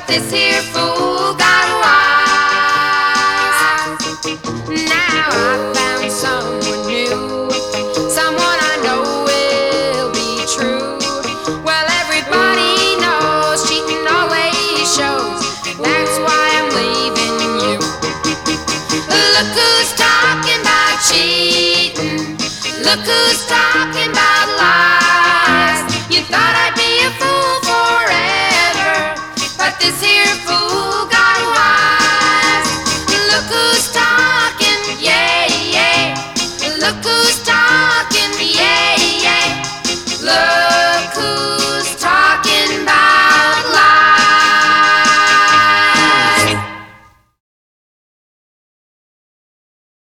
this here fool got wise. Now I found someone new, someone I know will be true. Well, everybody knows cheating always shows, and that's why I'm leaving you. Look who's talking about cheating. Look who's talking about